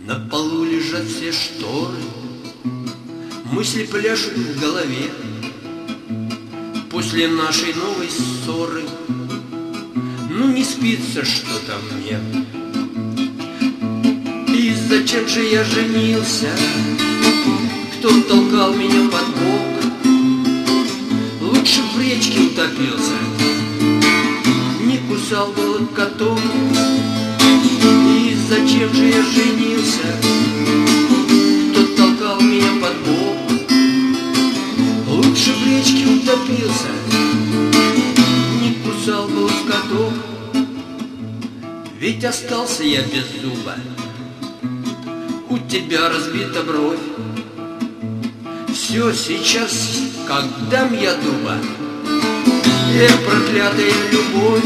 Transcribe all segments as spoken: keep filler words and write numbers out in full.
На полу лежат все шторы, мысли пляшут в голове. После нашей новой ссоры ну не спится что-то мне. И зачем же я женился? Кто толкал меня под бок? Лучше в речке утопился, не кусал бы котом. И зачем же я женился? Кто толкал меня под бок? Лучше в речке утопился, не кусал бы котом. Ведь остался я без зуба, у тебя разбита бровь. Все сейчас, как дам я дуба. Эх, проклятая любовь,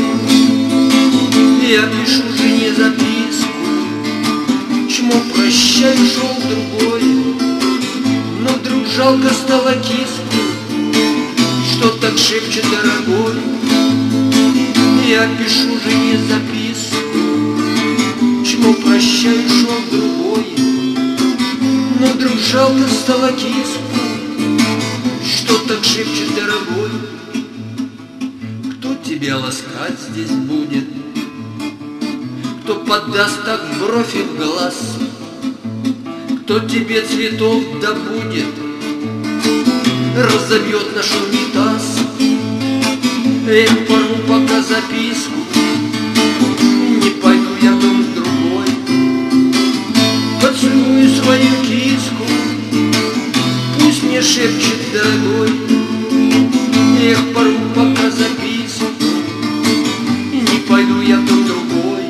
я пишу жене записку, чмо прощай, шел другой. Но вдруг жалко стало киску, что так шепчет дорогой. Я пишу жене записку, чмо прощай, шел другой. Но вдруг жалко стало киску, что так шепчет дорогой. Кто тебя ласкать здесь будет? Кто подаст так в бровь и в глаз? Кто тебе цветов добудет, разобьет наш унитаз? Эх, порву пока записку, не пойду я в дом другой. Поцелую свою киску, пусть мне шепчет дорогой. Эх, порву пока записку, не пойду я в дом другой.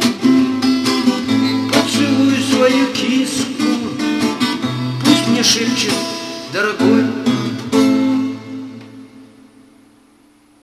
Поцелую свою киску, пусть мне шепчет дорогой.